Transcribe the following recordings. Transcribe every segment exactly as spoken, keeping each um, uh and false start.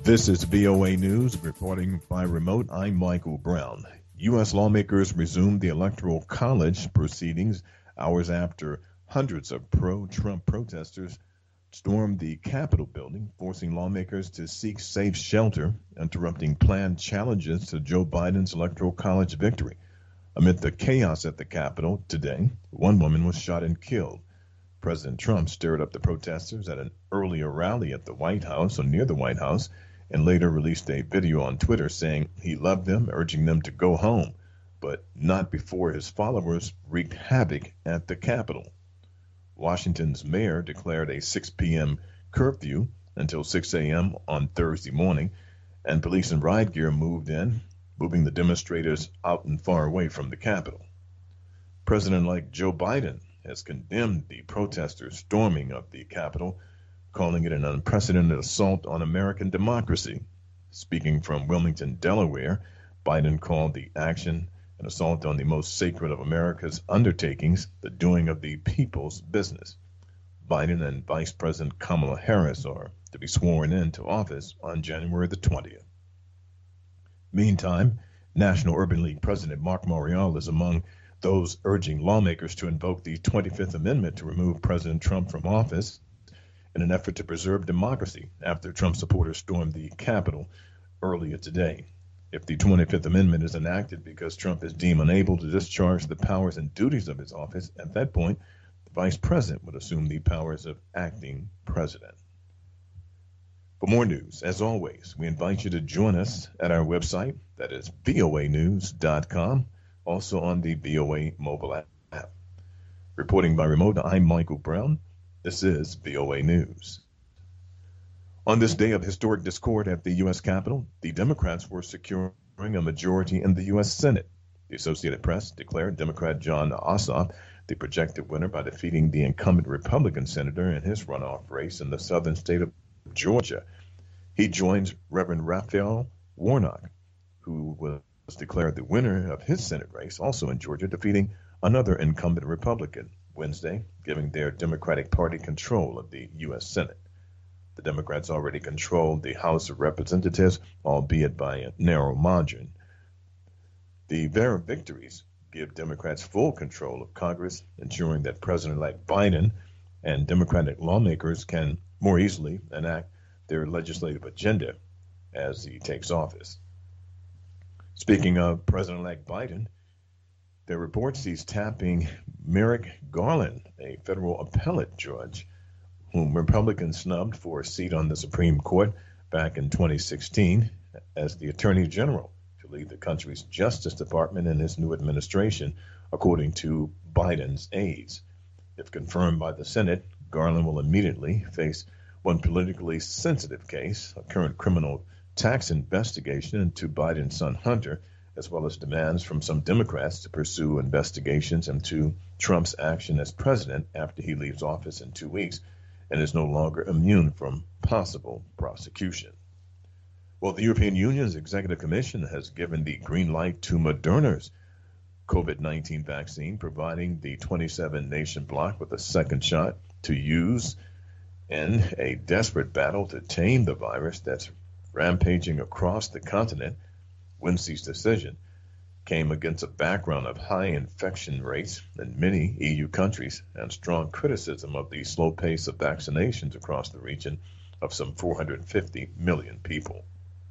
This is V O A News, reporting by remote. I'm Michael Brown. U S lawmakers resumed the Electoral College proceedings hours after hundreds of pro-Trump protesters stormed the Capitol building, forcing lawmakers to seek safe shelter, interrupting planned challenges to Joe Biden's Electoral College victory. Amid the chaos at the Capitol today, one woman was shot and killed. President Trump stirred up the protesters at an earlier rally at the White House or near the White House, and later released a video on Twitter saying he loved them, urging them to go home, but not before his followers wreaked havoc at the Capitol. Washington's mayor declared a six p.m. curfew until six a.m. on Thursday morning, and police and riot gear moved in, moving the demonstrators out and far away from the Capitol. President-elect Joe Biden has condemned the protesters' storming of the Capitol, calling it an unprecedented assault on American democracy. Speaking from Wilmington, Delaware, Biden called the action an assault on the most sacred of America's undertakings, the doing of the people's business. Biden and Vice President Kamala Harris are to be sworn into office on January the twentieth. Meantime, National Urban League President Mark Morial is among those urging lawmakers to invoke the twenty-fifth Amendment to remove President Trump from office in an effort to preserve democracy after Trump supporters stormed the Capitol earlier today. If the twenty-fifth Amendment is enacted because Trump is deemed unable to discharge the powers and duties of his office, at that point, the vice president would assume the powers of acting president. For more news, as always, we invite you to join us at our website, that is V O A news dot com, also on the V O A mobile app. Reporting by remote, I'm Michael Brown. This is V O A News. On this day of historic discord at the U S Capitol, the Democrats were securing a majority in the U S Senate. The Associated Press declared Democrat Jon Ossoff the projected winner by defeating the incumbent Republican senator in his runoff race in the southern state of Georgia. He joins Reverend Raphael Warnock, who was declared the winner of his Senate race, also in Georgia, defeating another incumbent Republican Wednesday, giving their Democratic Party control of the U S Senate. The Democrats already controlled the House of Representatives, albeit by a narrow margin. The their victories give Democrats full control of Congress, ensuring that President-elect Biden and Democratic lawmakers can more easily enact their legislative agenda as he takes office. Speaking of President-elect Biden, there are reports he's tapping Merrick Garland, a federal appellate judge, whom Republicans snubbed for a seat on the Supreme Court back in twenty sixteen as the Attorney General to lead the country's Justice Department in his new administration, according to Biden's aides. If confirmed by the Senate, Garland will immediately face one politically sensitive case, a current criminal tax investigation into Biden's son Hunter, as well as demands from some Democrats to pursue investigations into Trump's action as president after he leaves office in two weeks and is no longer immune from possible prosecution. Well, the European Union's Executive Commission has given the green light to Moderna's COVID nineteen vaccine, providing the twenty-seven nation bloc with a second shot to use in a desperate battle to tame the virus that's rampaging across the continent. Wednesday's decision came against a background of high infection rates in many E U countries and strong criticism of the slow pace of vaccinations across the region of some four hundred fifty million people.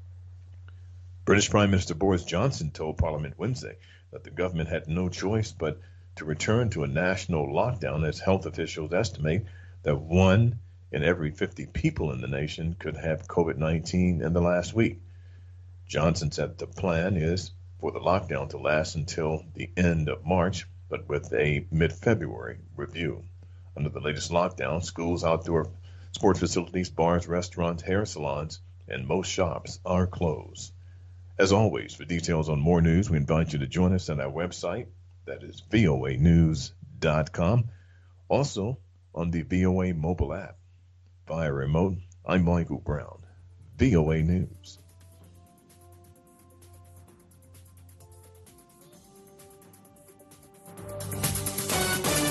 British Prime Minister Boris Johnson told Parliament Wednesday that the government had no choice but to return to a national lockdown as health officials estimate that one in every fifty people in the nation could have COVID nineteen in the last week. Johnson said the plan is for the lockdown to last until the end of March, but with a mid-February review. Under the latest lockdown, schools, outdoor sports facilities, bars, restaurants, hair salons, and most shops are closed. As always, for details on more news, we invite you to join us at our website, that is V O A news dot com. Also on the V O A mobile app. Via remote, I'm Michael Brown, V O A News.